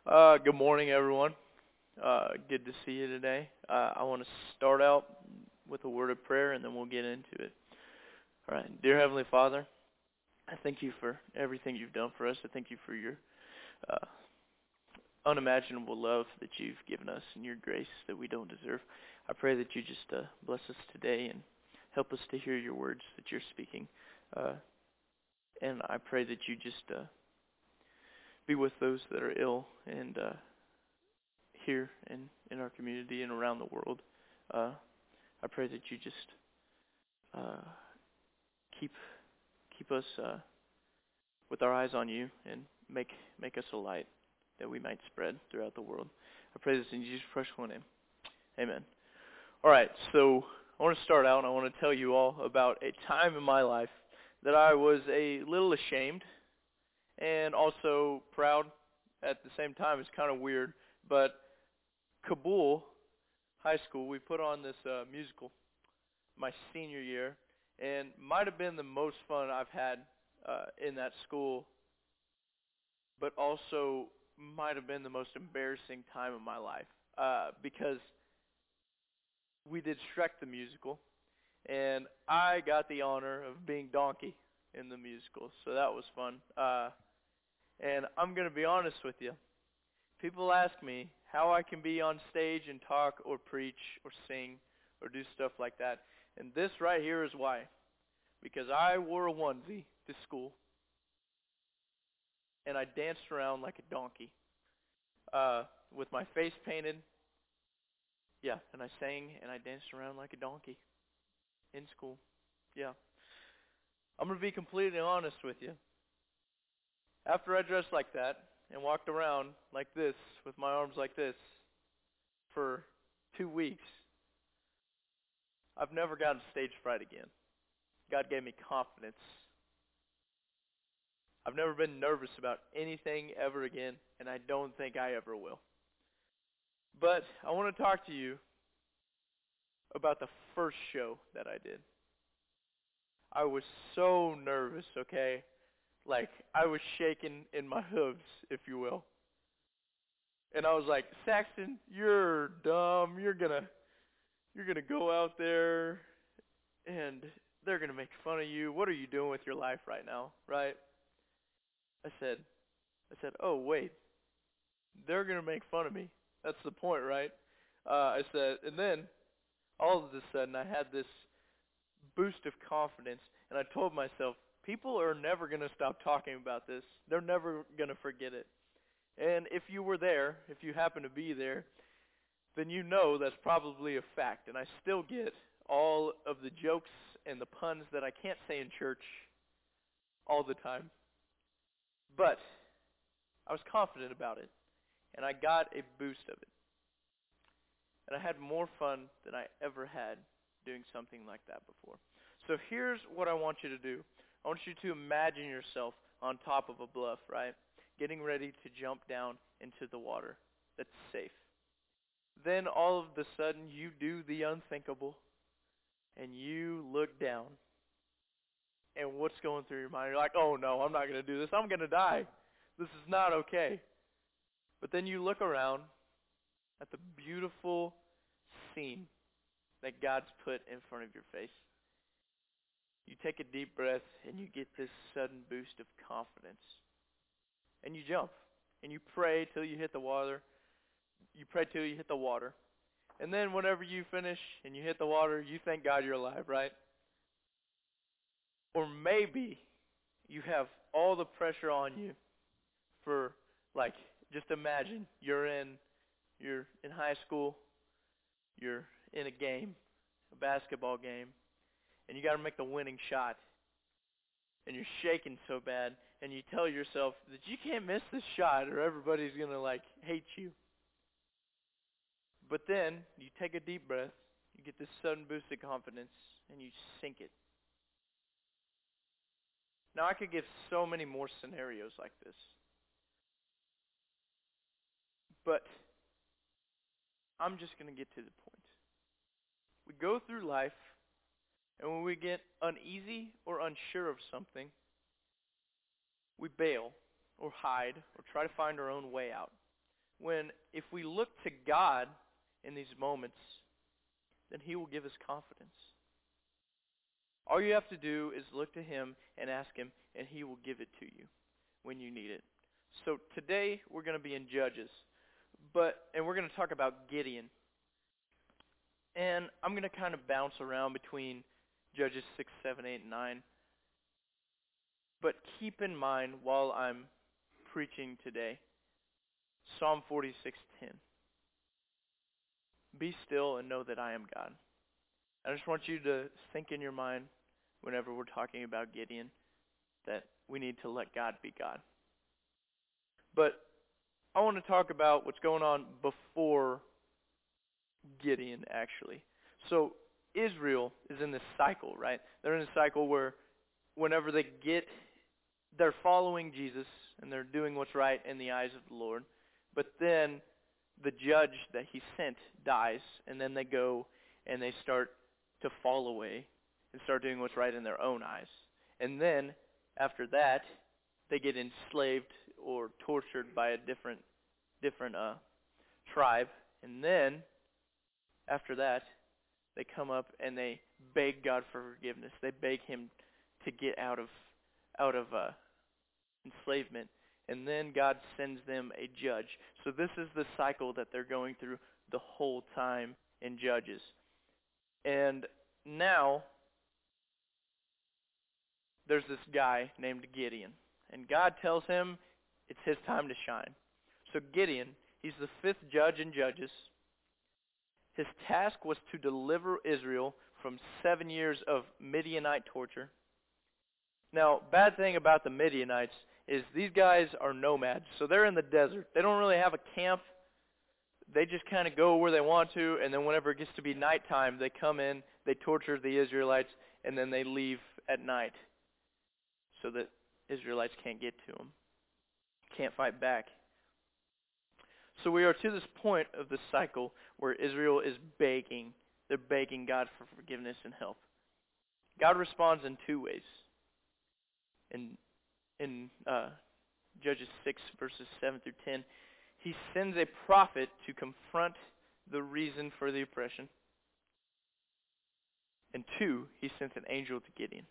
Good morning, everyone. Good to see you today. I want to start out with a word of prayer, and then we'll get into it. All right, dear Heavenly Father, I thank you for everything you've done for us. I thank you for your uh, unimaginable love that you've given us and your grace that we don't deserve. I pray that you just bless us today and help us to hear your words that you're speaking. Uh, and I pray that you just be with those that are ill and here in our community and around the world. Uh, I pray that you just uh, keep keep us with our eyes on you and make us a light that we might spread throughout the world. I pray this in Jesus' precious name. Amen. All right, so I want to start out and I want to tell you all about a time in my life that I was a little ashamed and also proud at the same time. It's kind of weird, but Kabul High School, we put on this musical my senior year, and might have been the most fun I've had in that school, but also might have been the most embarrassing time of my life because we did Shrek the musical, and I got the honor of being Donkey in the musical, so that was fun. And I'm gonna be honest with you. People ask me how I can be on stage and talk or preach or sing or do stuff like that. And this right here is why. Because I wore a onesie to school and I danced around like a donkey with my face painted. Yeah, and I sang and I danced around like a donkey in school. Yeah. I'm going to be completely honest with you. After I dressed like that and walked around like this with my arms like this for 2 weeks, I've never gotten stage fright again. God gave me confidence. I've never been nervous about anything ever again, and I don't think I ever will. But I want to talk to you about the first show that I did. I was so nervous, okay? Like, I was shaking in my hooves, if you will. And I was like, Saxton, you're dumb. You're gonna go out there and they're gonna make fun of you. What are you doing with your life right now? Right? I said oh wait, they're gonna make fun of me. That's the point, right? I said, and then all of a sudden I had this boost of confidence, and I told myself, people are never gonna stop talking about this. They're never gonna forget it. And if you were there, if you happen to be there, then you know that's probably a fact. And I still get all of the jokes and the puns that I can't say in church all the time. But I was confident about it, and I got a boost of it. And I had more fun than I ever had doing something like that before. So here's what I want you to do. I want you to imagine yourself on top of a bluff, right? Getting ready to jump down into the water that's safe. Then all of a sudden you do the unthinkable and you look down. And what's going through your mind? You're like, oh no, I'm not going to do this. I'm going to die. This is not okay. But then you look around at the beautiful scene that God's put in front of your face. You take a deep breath and you get this sudden boost of confidence. And you jump. And you pray till you hit the water. You pray till you hit the water. And then whenever you finish and you hit the water, you thank God you're alive, right? Or maybe you have all the pressure on you for, like, just imagine you're in high school, you're in a game, a basketball game, and you got to make the winning shot. And you're shaking so bad, and you tell yourself that you can't miss this shot or everybody's going to, like, hate you. But then you take a deep breath, you get this sudden boost of confidence, and you sink it. Now, I could give so many more scenarios like this. But I'm just going to get to the point. We go through life, and when we get uneasy or unsure of something, we bail or hide or try to find our own way out. when if we look to God in these moments, then He will give us confidence. All you have to do is look to Him and ask Him, and He will give it to you when you need it. So today we're going to be in Judges, and we're going to talk about Gideon. And I'm going to kind of bounce around between Judges 6, 7, 8, and 9. But keep in mind while I'm preaching today, Psalm 46:10. Be still and know that I am God. I just want you to think in your mind whenever we're talking about Gideon that we need to let God be God. But I want to talk about what's going on before Gideon, actually. So Israel is in this cycle, right? They're in a cycle where whenever they're following Jesus and they're doing what's right in the eyes of the Lord. But then the judge that He sent dies, and then they go and they start to fall away and start doing what's right in their own eyes. And then after that, they get enslaved or tortured by a different tribe. And then after that, they come up and they beg God for forgiveness. They beg Him to get out of enslavement. And then God sends them a judge. So this is the cycle that they're going through the whole time in Judges. And now there's this guy named Gideon. And God tells him it's his time to shine. So Gideon, he's the 5th judge in Judges. His task was to deliver Israel from 7 years of Midianite torture. Now, bad thing about the Midianites is these guys are nomads. So they're in the desert. They don't really have a camp. They just kind of go where they want to, and then whenever it gets to be nighttime, they come in, they torture the Israelites, and then they leave at night so that Israelites can't get to them, can't fight back. So we are to this point of the cycle where Israel is begging. They're begging God for forgiveness and help. God responds in 2 ways. In Judges 6, verses 7 through 10, He sends a prophet to confront the reason for the oppression. And 2, He sent an angel to Gideon.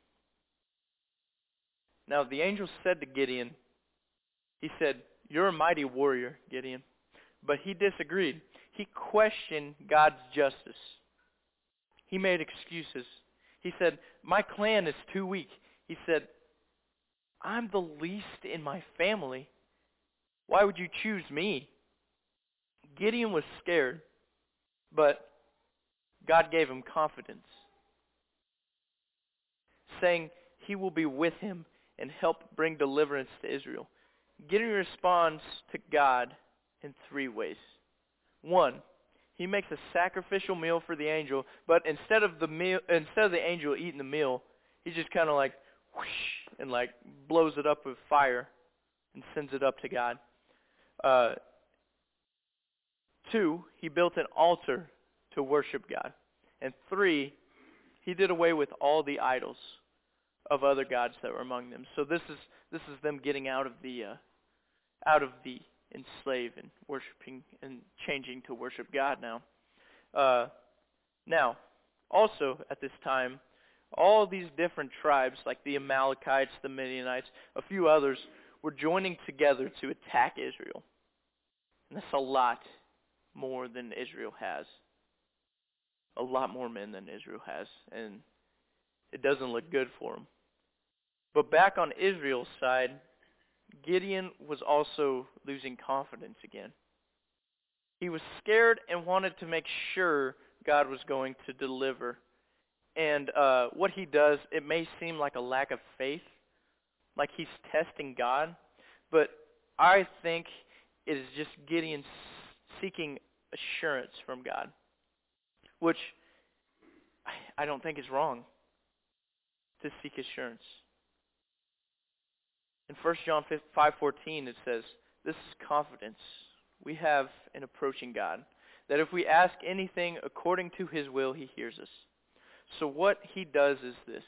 Now the angel said to Gideon, he said, "You're a mighty warrior, Gideon." But he disagreed. He questioned God's justice. He made excuses. He said, "My clan is too weak." He said, "I'm the least in my family. Why would you choose me?" Gideon was scared, but God gave him confidence, saying He will be with him and help bring deliverance to Israel. Gideon responds to God in 3 ways. 1, he makes a sacrificial meal for the angel, but instead of the angel eating the meal, he just kind of like whoosh and like blows it up with fire and sends it up to God. 2, he built an altar to worship God. And 3, he did away with all the idols of other gods that were among them. So this is them getting out of the enslaved and worshiping and changing to worship God now. Now, also at this time, all these different tribes, like the Amalekites, the Midianites, a few others, were joining together to attack Israel. And that's a lot more than Israel has. A lot more men than Israel has. And it doesn't look good for them. But back on Israel's side, Gideon was also losing confidence again. He was scared and wanted to make sure God was going to deliver. And what he does, it may seem like a lack of faith, like he's testing God, but I think it is just Gideon seeking assurance from God, which I don't think is wrong to seek assurance. In 1 John 5:14 it says, "This is confidence we have in approaching God, that if we ask anything according to His will, He hears us." So what he does is this.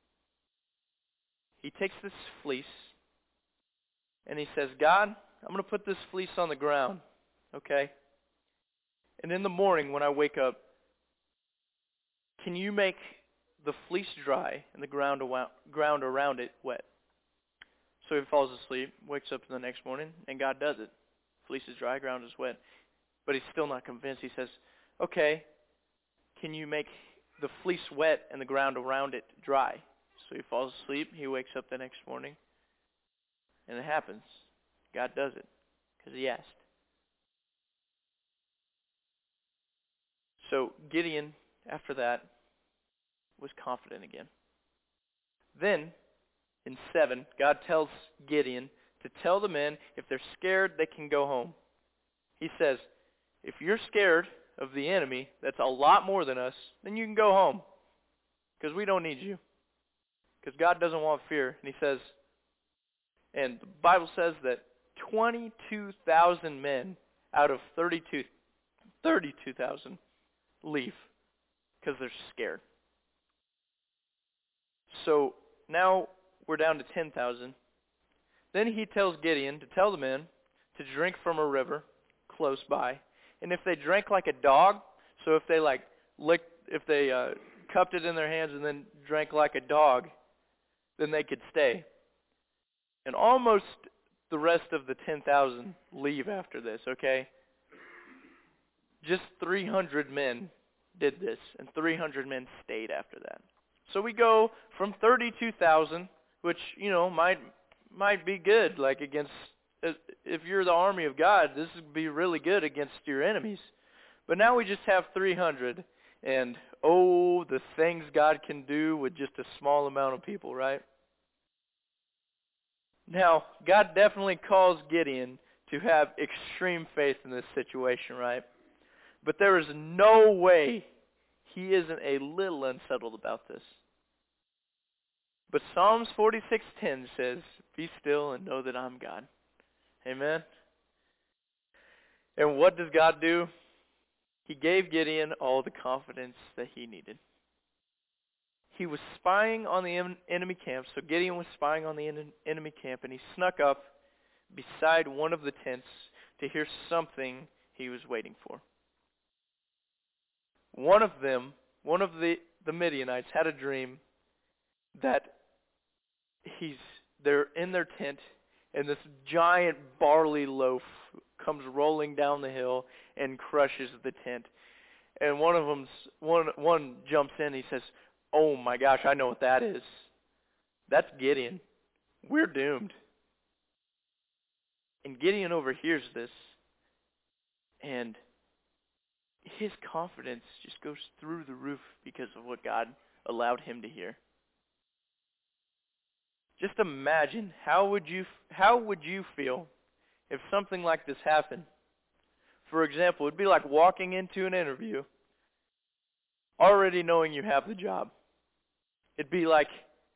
He takes this fleece and he says, "God, I'm going to put this fleece on the ground. okay? And in the morning when I wake up, can you make the fleece dry and the ground around it wet? So he falls asleep, wakes up the next morning, and God does it. Fleece is dry, ground is wet. But he's still not convinced. He says, okay, can you make the fleece wet and the ground around it dry? So he falls asleep, he wakes up the next morning, and it happens. God does it, because he asked. So Gideon, after that, was confident again. Then, in 7, God tells Gideon to tell the men if they're scared, they can go home. He says, if you're scared of the enemy, that's a lot more than us, then you can go home, because we don't need you. Because God doesn't want fear. And he says, and the Bible says that 22,000 men out of 32,000 leave because they're scared. So now we're down to 10,000. Then he tells Gideon to tell the men to drink from a river close by. And if they drank like a dog, so if they cupped it in their hands and then drank like a dog, then they could stay. And almost the rest of the 10,000 leave after this, okay? Just 300 men did this, and 300 men stayed after that. So we go from 32,000, which, might be good, like against, if you're the army of God, this would be really good against your enemies. But now we just have 300, and the things God can do with just a small amount of people, right? Now, God definitely calls Gideon to have extreme faith in this situation, right? But there is no way he isn't a little unsettled about this. But Psalms 46:10 says, be still and know that I'm God. Amen? And what does God do? He gave Gideon all the confidence that he needed. He was spying on the enemy camp, so Gideon was spying on the enemy camp, and he snuck up beside one of the tents to hear something he was waiting for. One of the Midianites had a dream that they're in their tent, and this giant barley loaf comes rolling down the hill and crushes the tent. And one jumps in, he says, oh my gosh, I know what that is. That's Gideon. We're doomed. And Gideon overhears this, and his confidence just goes through the roof because of what God allowed him to hear. Just imagine, how would you feel if something like this happened? For example, it'd be like walking into an interview already knowing you have the job. It'd be like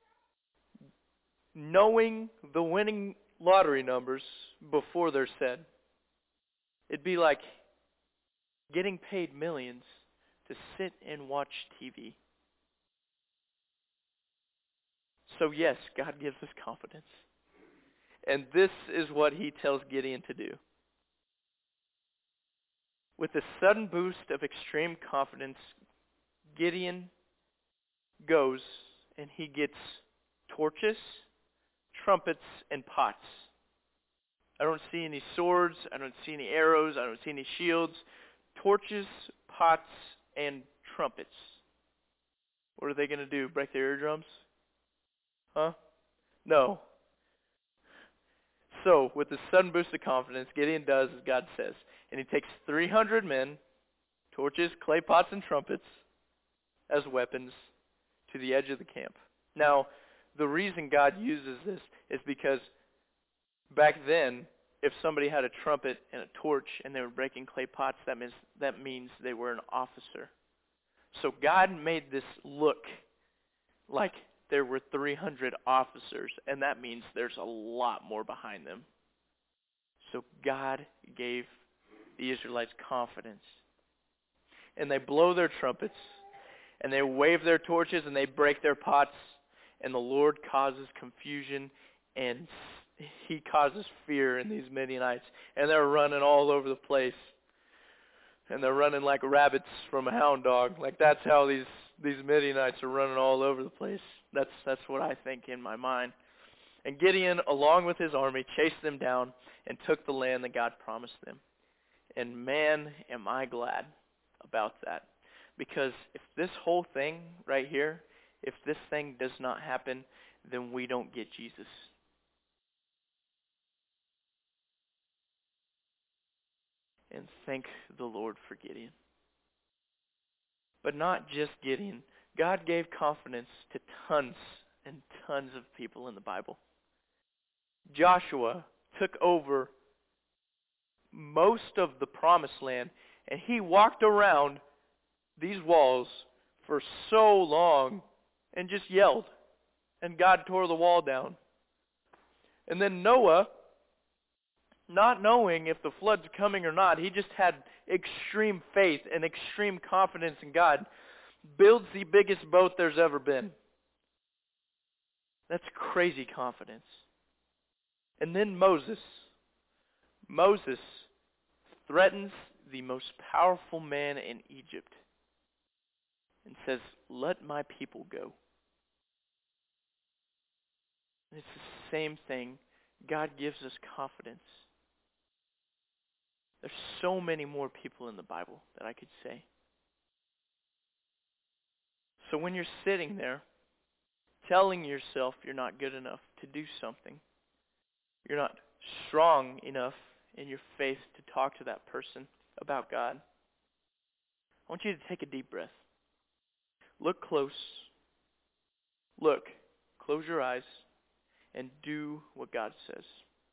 knowing the winning lottery numbers before they're said. It'd be like getting paid millions to sit and watch TV. So yes, God gives us confidence. And this is what he tells Gideon to do. With a sudden boost of extreme confidence, Gideon goes and he gets torches, trumpets, and pots. I don't see any swords. I don't see any arrows. I don't see any shields. Torches, pots, and trumpets. What are they going to do? Break their eardrums? Huh? No. So, with a sudden boost of confidence, Gideon does as God says. And he takes 300 men, torches, clay pots, and trumpets as weapons to the edge of the camp. Now, the reason God uses this is because back then, if somebody had a trumpet and a torch and they were breaking clay pots, that means they were an officer. So God made this look like there were 300 officers, and that means there's a lot more behind them. So God gave the Israelites confidence. And they blow their trumpets, and they wave their torches, and they break their pots, and the Lord causes confusion and he causes fear in these Midianites, and they're running all over the place, and they're running like rabbits from a hound dog. Like that's how these Midianites are running all over the place. That's what I think in my mind. And Gideon, along with his army, chased them down and took the land that God promised them. And man, am I glad about that. Because if this whole thing right here, if this thing does not happen, then we don't get Jesus. And thank the Lord for Gideon. But not just Gideon. God gave confidence to tons and tons of people in the Bible. Joshua took over most of the promised land, and he walked around these walls for so long and just yelled, and God tore the wall down. And then Noah, not knowing if the flood's coming or not, he just had extreme faith and extreme confidence in God, builds the biggest boat there's ever been. That's crazy confidence. And then Moses threatens the most powerful man in Egypt and says, "Let my people go." And it's the same thing. God gives us confidence. There's so many more people in the Bible that I could say. So when you're sitting there telling yourself you're not good enough to do something, you're not strong enough in your faith to talk to that person about God, I want you to take a deep breath. Look close. Look. Close your eyes and do what God says.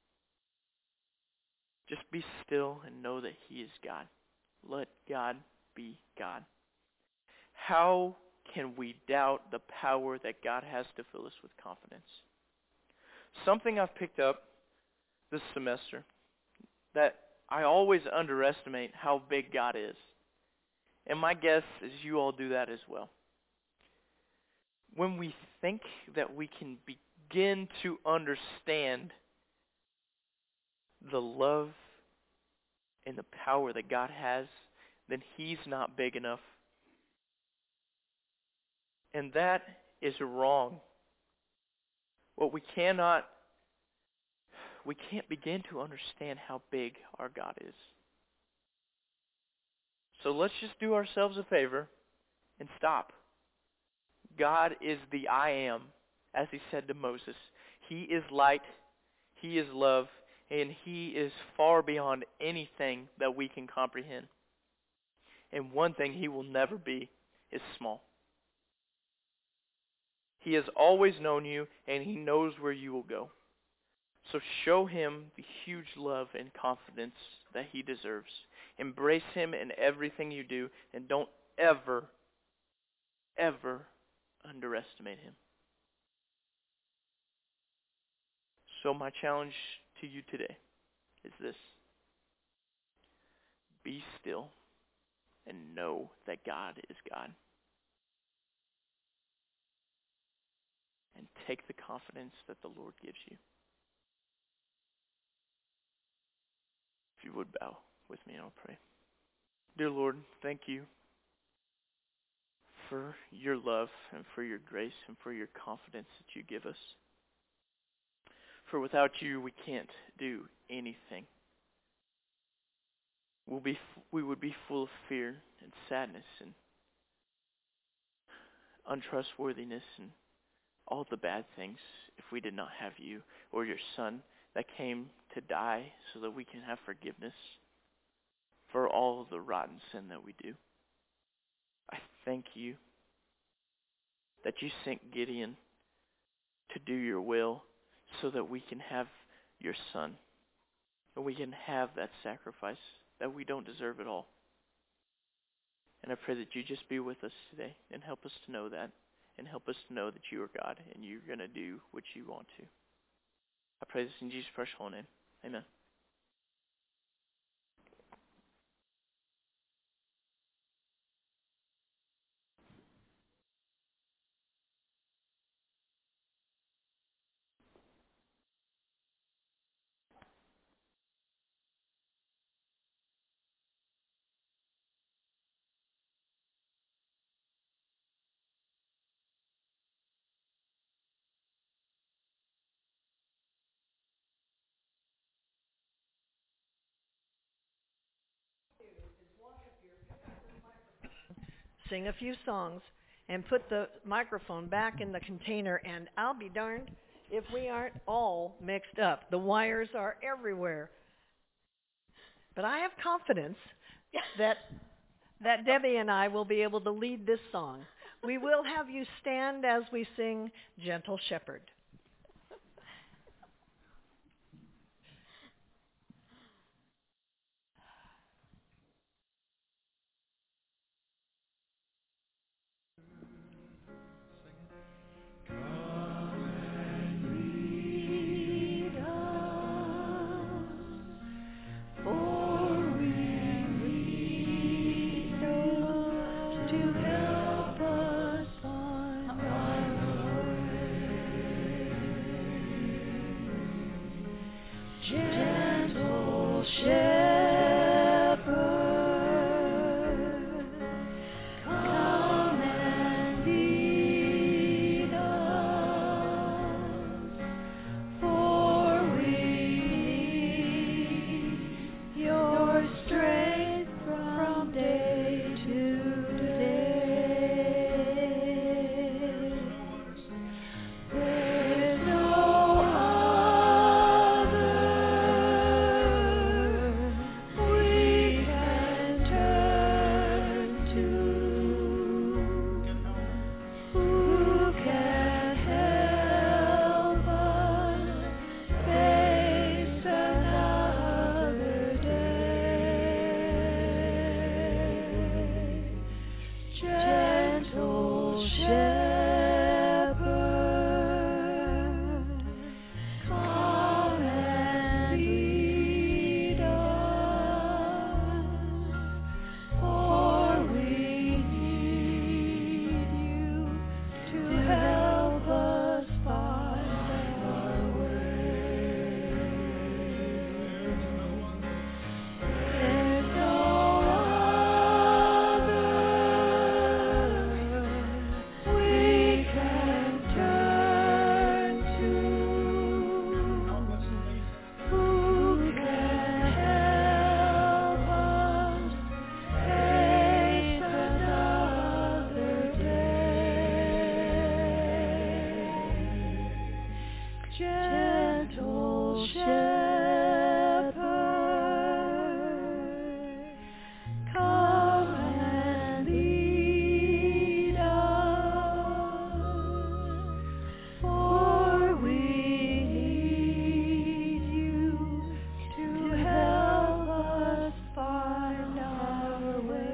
Just be still and know that He is God. Let God be God. How can we doubt the power that God has to fill us with confidence? Something I've picked up this semester, that I always underestimate how big God is. And my guess is you all do that as well. When we think that we can begin to understand the love and the power that God has, then He's not big enough. And that is wrong. What we can't begin to understand how big our God is. So let's just do ourselves a favor and stop. God is the I am, as He said to Moses. He is light, He is love, and He is far beyond anything that we can comprehend. And one thing He will never be is small. He has always known you, and He knows where you will go. So show Him the huge love and confidence that He deserves. Embrace Him in everything you do, and don't ever, ever underestimate Him. So my challenge to you today is this. Be still and know that God is God. And take the confidence that the Lord gives you. If you would bow with me, I'll pray. Dear Lord, thank you for your love and for your grace and for your confidence that you give us. For without you, we can't do anything. We would be full of fear and sadness and untrustworthiness and all the bad things if we did not have you or your Son that came to die so that we can have forgiveness for all of the rotten sin that we do. I thank you that you sent Gideon to do your will so that we can have your Son. And we can have that sacrifice that we don't deserve at all. And I pray that you just be with us today and help us to know that. And help us to know that you are God and you're going to do what you want to. I pray this in Jesus' precious holy name. Amen. sing a few songs, and put the microphone back in the container, and I'll be darned if we aren't all mixed up. The wires are everywhere. But I have confidence that Debbie and I will be able to lead this song. We will have you stand as we sing Gentle Shepherd. Gentle Shepherd, come and lead us, for we need your strength from day to day. There's no Gentle Shepherd, come and lead us, for we need you to help us find our way. There's no we can turn to, who can help us face another day. Gentle Shepherd, come and lead us, for we need you to help us find our way.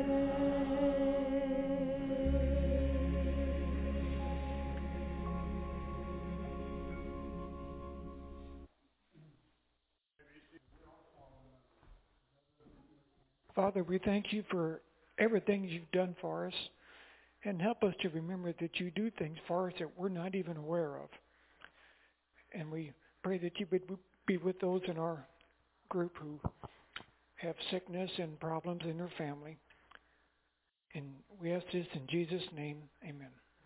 Father, we thank you for everything you've done for us, and help us to remember that you do things for us that we're not even aware of. And we pray that you would be with those in our group who have sickness and problems in their family. And we ask this in Jesus' name, amen.